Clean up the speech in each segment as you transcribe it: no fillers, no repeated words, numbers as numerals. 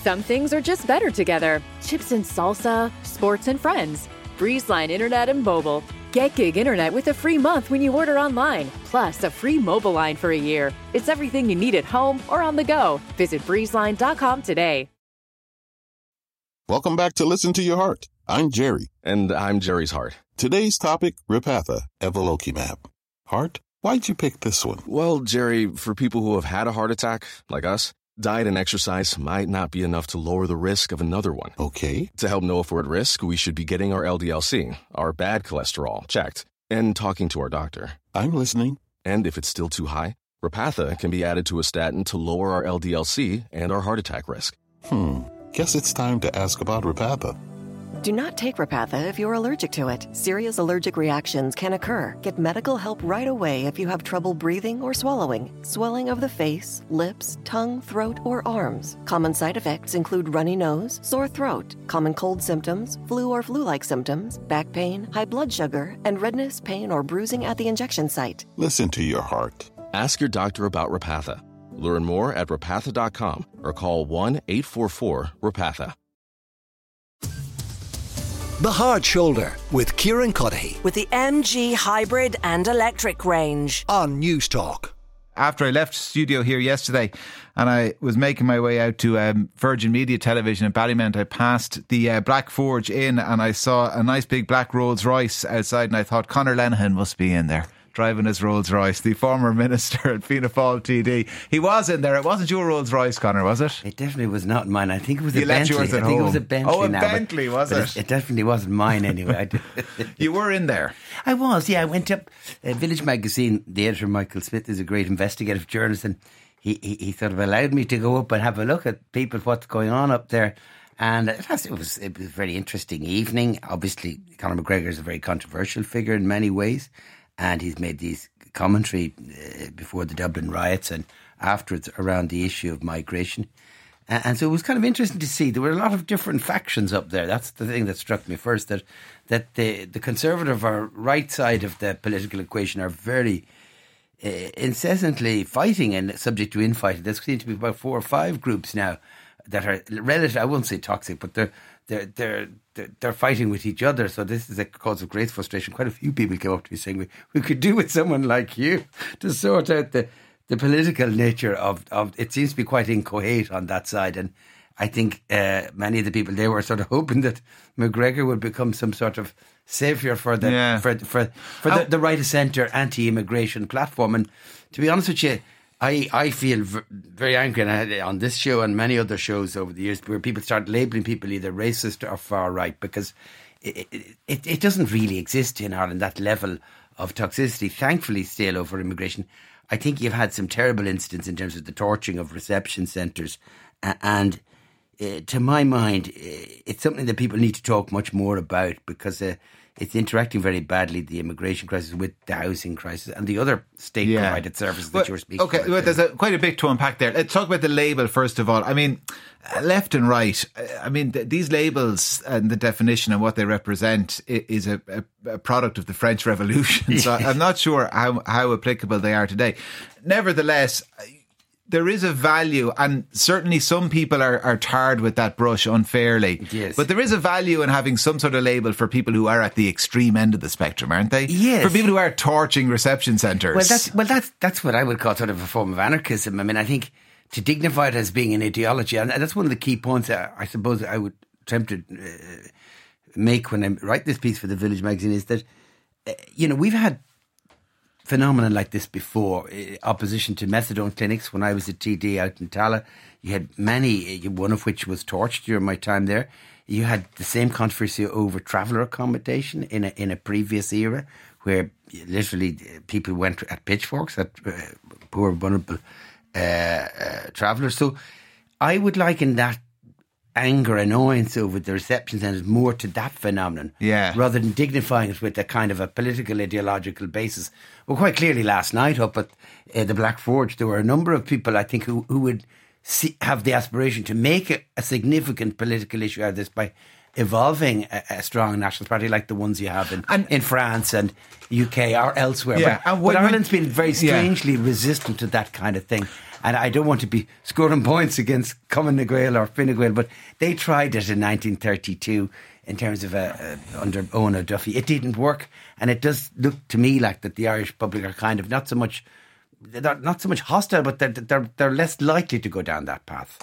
Some things are just better together. Chips and salsa, sports and friends. BreezeLine Internet and Mobile. Get gig internet with a free month when you order online, plus a free mobile line for a year. It's everything you need at home or on the go. Visit breezeline.com today. Welcome back to Listen to Your Heart. I'm Jerry. And I'm Jerry's heart. Today's topic, Repatha, evolocumab. Heart? Why'd you pick this one? Well, Jerry, for people who have had a heart attack, like us, diet and exercise might not be enough to lower the risk of another one. Okay. To help know if we're at risk, we should be getting our LDL-C, our bad cholesterol, checked, and talking to our doctor. I'm listening. And if it's still too high, Repatha can be added to a statin to lower our LDL-C and our heart attack risk. Guess it's time to ask about Repatha. Do not take Repatha if you're allergic to it. Serious allergic reactions can occur. Get medical help right away if you have trouble breathing or swallowing, swelling of the face, lips, tongue, throat, or arms. Common side effects include runny nose, sore throat, common cold symptoms, flu or flu-like symptoms, back pain, high blood sugar, and redness, pain, or bruising at the injection site. Listen to your heart. Ask your doctor about Repatha. Learn more at repatha.com or call 1-844-REPATHA. The Hard Shoulder with Kieran Cuddihy with the MG hybrid and electric range on News Talk. After I left studio here yesterday and I was making my way out to Virgin Media Television in Ballymount, I passed the Black Forge Inn and I saw a nice big black Rolls Royce outside, and I thought Conor Lenihan must be in there driving his Rolls Royce, the former minister at Fianna Fáil TD. He was in there. It wasn't your Rolls Royce, Conor, was it? It definitely was not mine. I think it was you a left Bentley. yours at I think home. It was a Bentley. Oh, a now, Bentley, was it? It definitely wasn't mine anyway. You were in there? I was, yeah. I went up. Village Magazine, the editor, Michael Smith, is a great investigative journalist, and he sort of allowed me to go up and have a look at people, what's going on up there. And it was a very interesting evening. Obviously, Conor McGregor is a very controversial figure in many ways, and he's made these commentary before the Dublin riots and afterwards around the issue of migration. And so it was kind of interesting to see there were a lot of different factions up there. That's the thing that struck me first, that the conservative or right side of the political equation are very incessantly fighting and subject to infighting. There seem to be about 4 or 5 groups now that are relative. I won't say toxic, but they're fighting with each other. So this is a cause of great frustration. Quite a few people came up to me saying, we could do with someone like you to sort out the political nature of it. Seems to be quite incoherent on that side. And I think many of the people, they were sort of hoping that McGregor would become some sort of saviour for the right of centre anti-immigration platform. And to be honest with you, I feel very angry on this show and many other shows over the years where people start labelling people either racist or far right, because it doesn't really exist in Ireland, that level of toxicity, thankfully, still over immigration. I think you've had some terrible incidents in terms of the torching of reception centres, and to my mind, it's something that people need to talk much more about, because it's interacting very badly, the immigration crisis, with the housing crisis and the other state-provided services that you were speaking about. Okay, there's quite a bit to unpack there. Let's talk about the label first of all. I mean, left and right, I mean, these labels and the definition and what they represent is a product of the French Revolution. So I'm not sure how applicable they are today. Nevertheless, there is a value, and certainly some people are tarred with that brush unfairly. Yes. But there is a value in having some sort of label for people who are at the extreme end of the spectrum, aren't they? Yes. For people who are torching reception centres. That's what I would call sort of a form of anarchism. I mean, I think to dignify it as being an ideology, and that's one of the key points I suppose I would attempt to make when I write this piece for the Village Magazine, is that, we've had phenomenon like this before. Opposition to methadone clinics when I was at TD out in Tala. You had many, one of which was torched during my time there. You had the same controversy over traveller accommodation in a previous era, where literally people went at pitchforks at poor vulnerable travellers. So I would liken that anger, annoyance over the reception centres more to that phenomenon, rather than dignifying it with a kind of a political ideological basis. Well, quite clearly last night up at the Black Forge, there were a number of people, I think, who would have the aspiration to make a significant political issue out of this by evolving a strong nationalist party like the ones you have in France and UK or elsewhere. Yeah, but Ireland's been very strangely resistant to that kind of thing. And I don't want to be scoring points against Cumann na Gael or Fine Gael, but they tried it in 1932 in terms of under Owen O'Duffy. It didn't work, and it does look to me like that the Irish public are kind of not so much hostile, but they're less likely to go down that path.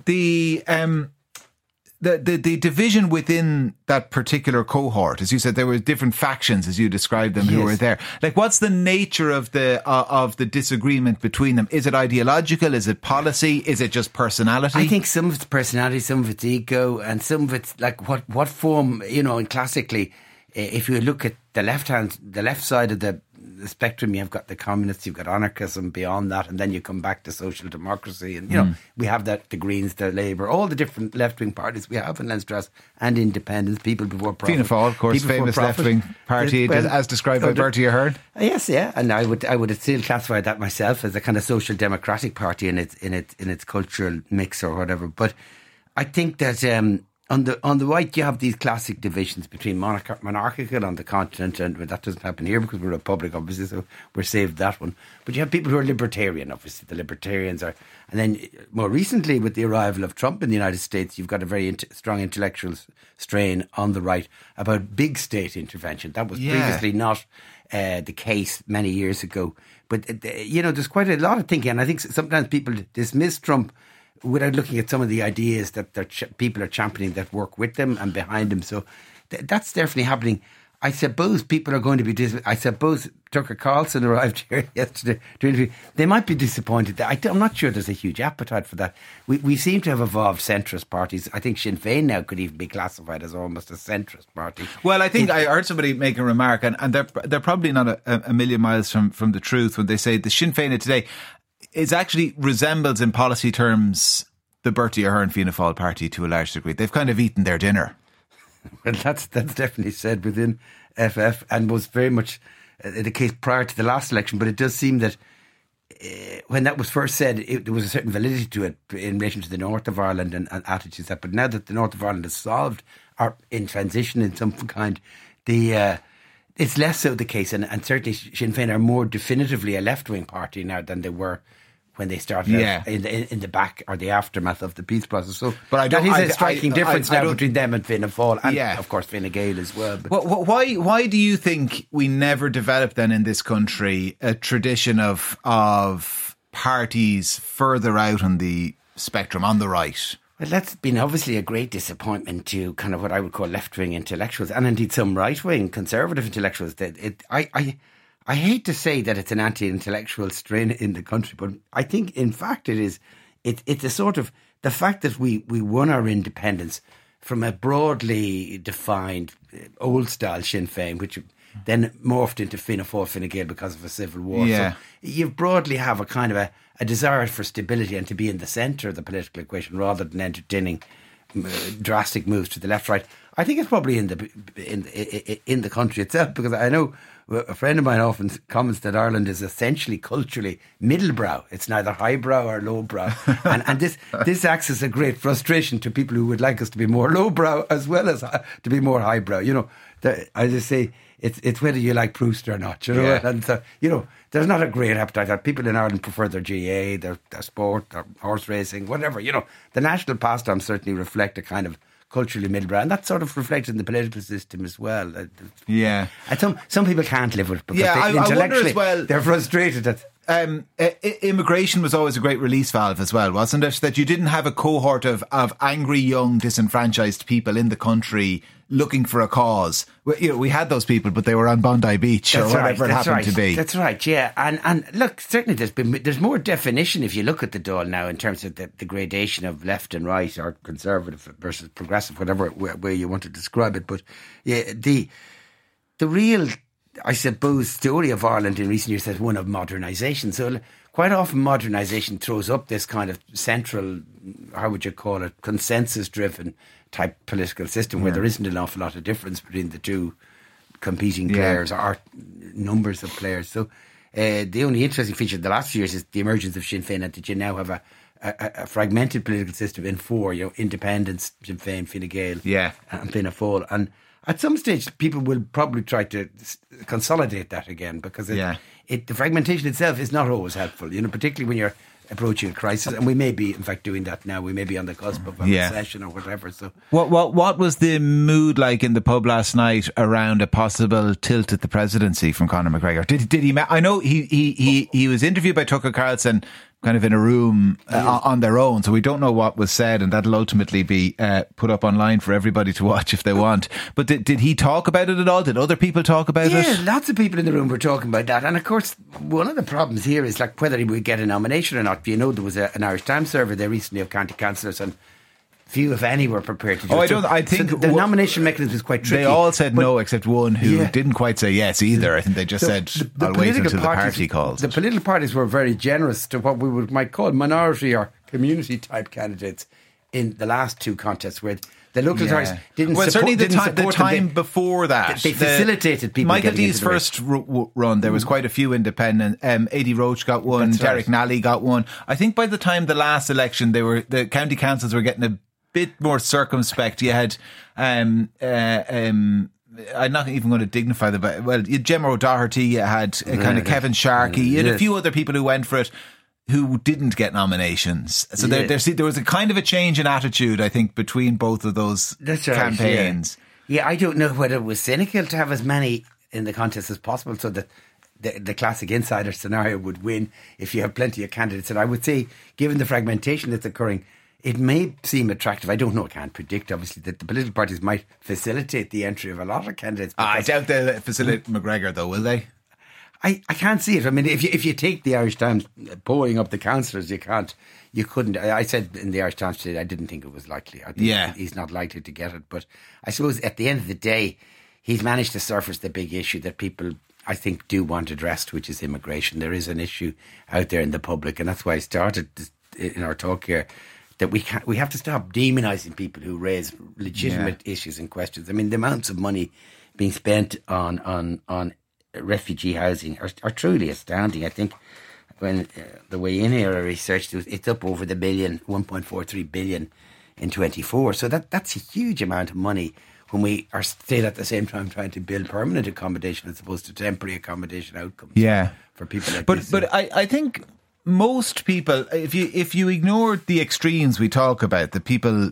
The division within that particular cohort, as you said, there were different factions, as you described them, who were there. Like, what's the nature of the disagreement between them? Is it ideological? Is it policy? Is it just personality? I think some of it's personality, some of it's ego, and some of it's like what form, and classically, if you look at the left side of the spectrum, you've got the communists, you've got anarchism beyond that, and then you come back to social democracy, and we have the Greens, the Labour, all the different left-wing parties we have in Leinster and independents, people before profit. Fianna Fáil, of course, famous left-wing party, as described by Bertie Ahern. Yes, yeah, and I would still classify that myself as a kind of social democratic party in its cultural mix or whatever. But I think that on the right, you have these classic divisions between monarchical on the continent, and that doesn't happen here because we're a republic, obviously, so we're saved that one. But you have people who are libertarian, obviously. The libertarians are, and then more recently, with the arrival of Trump in the United States, you've got a very strong intellectual strain on the right about big state intervention. That was previously not the case many years ago. But there's quite a lot of thinking, and I think sometimes people dismiss Trump without looking at some of the ideas that people are championing that work with them and behind them. So that's definitely happening. I suppose people are going to be I suppose Tucker Carlson arrived here yesterday to interview. They might be disappointed. I'm not sure there's a huge appetite for that. We seem to have evolved centrist parties. I think Sinn Féin now could even be classified as almost a centrist party. Well, I think I heard somebody make a remark, and they're probably not a million miles from the truth when they say the Sinn Féin of today resembles in policy terms the Bertie Ahern Fianna Fáil party to a large degree. They've kind of eaten their dinner. Well, that's definitely said within FF, and was very much the case prior to the last election. But it does seem that when that was first said, there was a certain validity to it in relation to the north of Ireland and attitudes that. But now that the north of Ireland is solved or in transition in some kind, it's less so the case, and certainly Sinn Féin are more definitively a left-wing party now than they were when they started out in the back or the aftermath of the peace process. So that is a striking difference now between them and Fianna Fáil, and of course Fine Gael as well. Why do you think we never developed then in this country a tradition of parties further out on the spectrum, on the right? Well, that's been obviously a great disappointment to kind of what I would call left-wing intellectuals, and indeed some right-wing conservative intellectuals. I hate to say that it's an anti-intellectual strain in the country, but I think in fact it is. It's a sort of the fact that we won our independence from a broadly defined old-style Sinn Féin, which then morphed into Fianna Fáil, Fine Gael because of a civil war. Yeah. So you broadly have a kind of a desire for stability and to be in the centre of the political equation rather than entertaining drastic moves to the left-right. I think it's probably in the country itself, because I know a friend of mine often comments that Ireland is essentially culturally middlebrow. It's neither highbrow or lowbrow, and this acts as a great frustration to people who would like us to be more lowbrow as well as to be more highbrow. I just say it's whether you like Proust or not. And so, there's not a great appetite. People in Ireland prefer their GA, their sport, their horse racing, whatever. The national pastimes certainly reflect a kind of culturally middlebrow, and that's sort of reflected in the political system as well. Yeah, and some people can't live with it because intellectually they're frustrated at. Immigration was always a great release valve as well, wasn't it? That you didn't have a cohort of angry young disenfranchised people in the country looking for a cause. We had those people, but they were on Bondi Beach or whatever it happened to be. That's right, yeah. And look, certainly there's more definition if you look at the Dáil now in terms of the gradation of left and right or conservative versus progressive, whatever way you want to describe it. But yeah, the real, I suppose, story of Ireland in recent years is one of modernisation. So quite often modernisation throws up this kind of central, how would you call it, consensus-driven type political system where there isn't an awful lot of difference between the two competing players or numbers of players. So the only interesting feature of the last few years is the emergence of Sinn Féin, and that you now have a fragmented political system in four, independents, Sinn Féin, Fine Gael, and Fianna Fáil. And at some stage, people will probably try to consolidate that again, because the fragmentation itself is not always helpful. Particularly when you're approaching a crisis, and we may be in fact doing that now. We may be on the cusp of a recession or whatever. So what was the mood like in the pub last night around a possible tilt at the presidency from Conor McGregor? Did he? I know he was interviewed by Tucker Carlson kind of in a room on their own, so we don't know what was said, and that'll ultimately be put up online for everybody to watch if they want. But did he talk about it at all? Did other people talk about it? Yeah, lots of people in the room were talking about that. And of course, one of the problems here is like whether he would get a nomination or not. You know, there was an Irish Times survey there recently of county councillors, and few, if any, were prepared to do it. I think the nomination mechanism is quite tricky. They all said no, except one who didn't quite say yes either. I think they just said, I'll wait until the party calls. The political parties were very generous to what we might call minority or community type candidates in the last two contests, where the local authorities didn't support them. Certainly the time before that. They facilitated people Michael getting D's into the first run, there was quite a few independent. Eddie Roach got one, That's Derek right. Nally got one. I think by the time the last election, the county councils were getting a bit more circumspect. You had I'm not even going to dignify them, but you had Gemma O'Doherty, you had kind of Kevin Sharkey, you had a few other people who went for it who didn't get nominations. So there was a kind of a change in attitude, I think, between both of those campaigns. Yeah, I don't know whether it was cynical to have as many in the contest as possible, so that the classic insider scenario would win if you have plenty of candidates. And I would say, given the fragmentation that's occurring, it may seem attractive. I don't know, I can't predict, obviously, that the political parties might facilitate the entry of a lot of candidates. I doubt they'll facilitate McGregor, though, will they? I can't see it. I mean, if you take the Irish Times polling up the councillors, you couldn't. I said in the Irish Times today, I didn't think it was likely. I think he's not likely to get it. But I suppose at the end of the day, he's managed to surface the big issue that people, I think, do want addressed, which is immigration. There is an issue out there in the public, and that's why I started in our talk here, that we have to stop demonising people who raise legitimate issues and questions. I mean, the amounts of money being spent on refugee housing are truly astounding. I think when the way in here I researched, it's up over the billion, 1.43 billion in 24. So that's a huge amount of money when we are still at the same time trying to build permanent accommodation as opposed to temporary accommodation outcomes for people like this. But I think most people, if you ignore the extremes we talk about, the people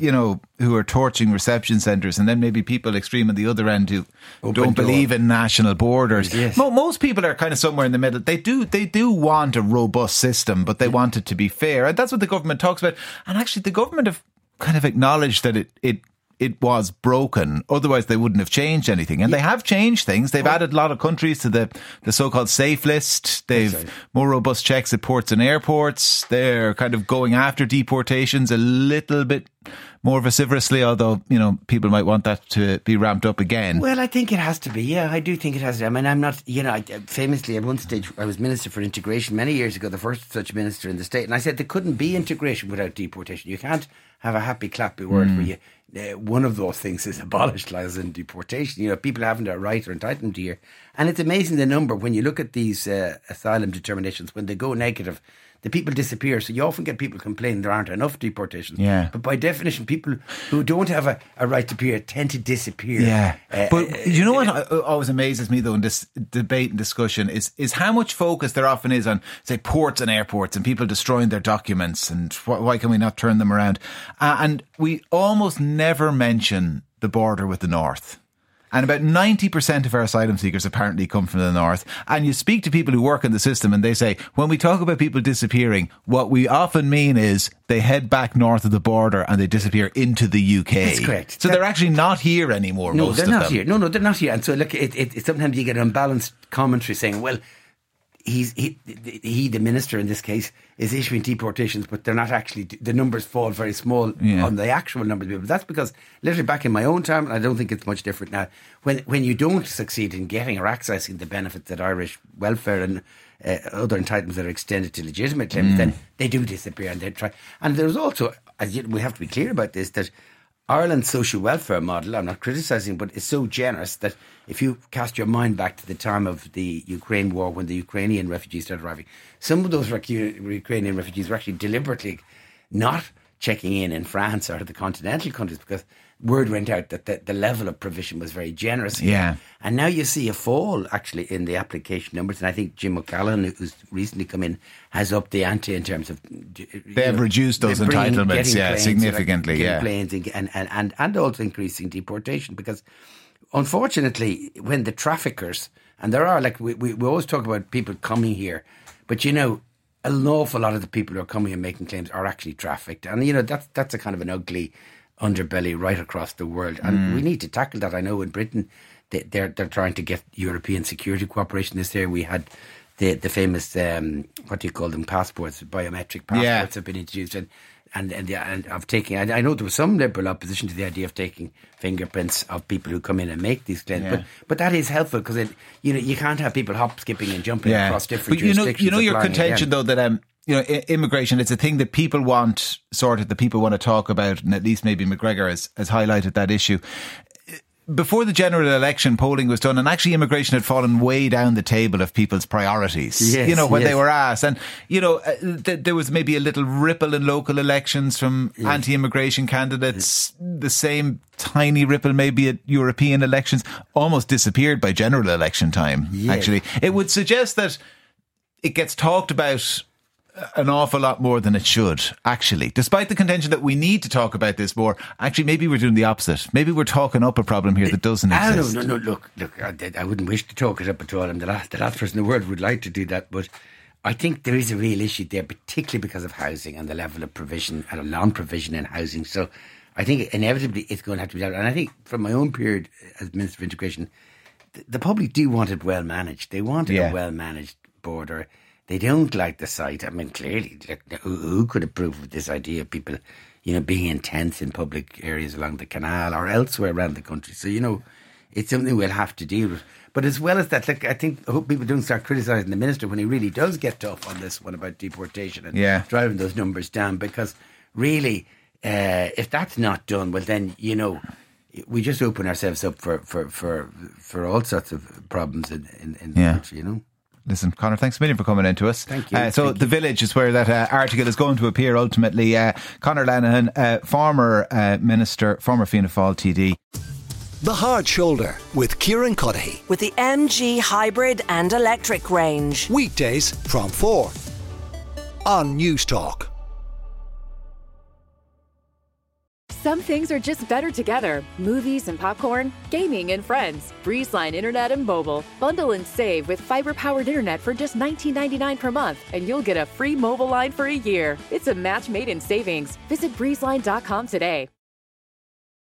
who are torching reception centres, and then maybe people extreme at the other end who don't believe in national borders. Yes. Most people are kind of somewhere in the middle. They do want a robust system, but they want it to be fair, and that's what the government talks about. And actually, the government have kind of acknowledged that it was broken. Otherwise, they wouldn't have changed anything. And they have changed things. They've added a lot of countries to the so-called safe list. They've more robust checks at ports and airports. They're kind of going after deportations a little bit more vociferously, although, people might want that to be ramped up again. Well, I think it has to be. Yeah, I do think it has to. I mean, I'm not, famously at one stage, I was Minister for Integration many years ago, the first such minister in the state. And I said there couldn't be integration without deportation. You can't have a happy clappy word where one of those things is abolished, as in deportation. People haven't a right or entitlement here. And it's amazing the number, when you look at these asylum determinations, when they go negative, the people disappear. So you often get people complaining there aren't enough deportations. Yeah. But by definition, people who don't have a right to appear tend to disappear. Yeah. But you know what always amazes me, though, in this debate and discussion is how much focus there often is on, say, ports and airports and people destroying their documents and why can we not turn them around? And we almost never mention the border with the North. And about 90% of our asylum seekers apparently come from the North. And you speak to people who work in the system and they say, when we talk about people disappearing, what we often mean is they head back north of the border and they disappear into the UK. That's correct. So they're actually not here anymore, most of them. No, they're not here. No, they're not here. And so look, sometimes you get unbalanced commentary saying, well, he, the minister in this case, is issuing deportations, but they're not actually, the numbers fall very small on the actual number of people. That's because literally back in my own time, and I don't think it's much different now, when you don't succeed in getting or accessing the benefits that Irish welfare and other entitlements that are extended to legitimate claimants, then they do disappear and they try. And there's also, we have to be clear about this, that Ireland's social welfare model, I'm not criticising, but it's so generous that if you cast your mind back to the time of the Ukraine war, when the Ukrainian refugees started arriving, some of those Ukrainian refugees were actually deliberately not checking in France or the continental countries, because word went out that the level of provision was very generous. Yeah. And now you see a fall actually in the application numbers. And I think Jim O'Callaghan, who's recently come in, has upped the ante in terms of... They have reduced those entitlements, significantly. Planes and also increasing deportation, because unfortunately, when the traffickers, and there are, like, we always talk about people coming here, but an awful lot of the people who are coming and making claims are actually trafficked. And, that's a kind of an ugly underbelly right across the world. And we need to tackle that. I know in Britain, they're trying to get European security cooperation this year. We had the famous, what do you call them, passports, biometric passports have been introduced. And of taking, I know there was some liberal opposition to the idea of taking fingerprints of people who come in and make these claims, but that is helpful, because you can't have people hop, skipping and jumping across different jurisdictions. Your contention though that immigration, it's a thing that people want sorted, that people want to talk about, and at least maybe McGregor has highlighted that issue. Before the general election, polling was done, and actually immigration had fallen way down the table of people's priorities, when they were asked. And, there was maybe a little ripple in local elections from anti-immigration candidates. The same tiny ripple maybe at European elections, almost disappeared by general election time, actually. It would suggest that it gets talked about an awful lot more than it should, actually. Despite the contention that we need to talk about this more, actually maybe we're doing the opposite. Maybe we're talking up a problem here that doesn't exist. No, look, I wouldn't wish to talk it up at all. I'm the last person in the world would like to do that, but I think there is a real issue there, particularly because of housing and the level of provision and non-provision in housing. So I think inevitably it's going to have to be done. And I think from my own period as Minister of Integration, the public do want it well managed. They want a well managed border. They don't like the sight. I mean, clearly, who could approve of this idea of people, being in tents in public areas along the canal or elsewhere around the country? So, it's something we'll have to deal with. But as well as that, I hope people don't start criticising the minister when he really does get tough on this one about deportation and driving those numbers down. Because really, if that's not done, well, then, we just open ourselves up for all sorts of problems in the country, Listen, Conor, thanks a million for coming in to us. Thank you. The Village is where that article is going to appear ultimately. Conor Lenihan, former Minister, former Fianna Fáil TD. The Hard Shoulder with Kieran Cuddihy. With the MG hybrid and electric range. Weekdays from 4 on News Talk. Some things are just better together. Movies and popcorn, gaming and friends. Breezeline Internet and Mobile. Bundle and save with fiber-powered internet for just $19.99 per month, and you'll get a free mobile line for a year. It's a match made in savings. Visit breezeline.com today.